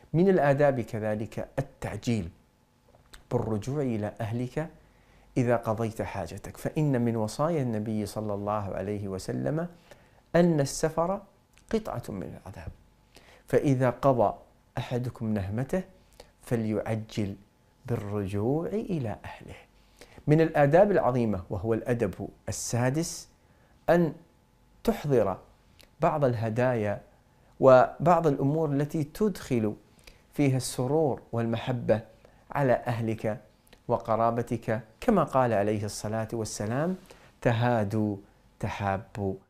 من الآداب كذلك التعجيل بالرجوع إلى أهلك إذا قضيت حاجتك، فإن من وصايا النبي صلى الله عليه وسلم أن السفر قطعة من العذاب، فإذا قضى أحدكم نهمته فليعجل بالرجوع إلى أهله. من الآداب العظيمة وهو الأدب السادس أن تحضر بعض الهدايا وبعض الأمور التي تدخل فيها السرور والمحبة على أهلك وقرابتك، كما قال عليه الصلاة والسلام: تهادوا تحابوا.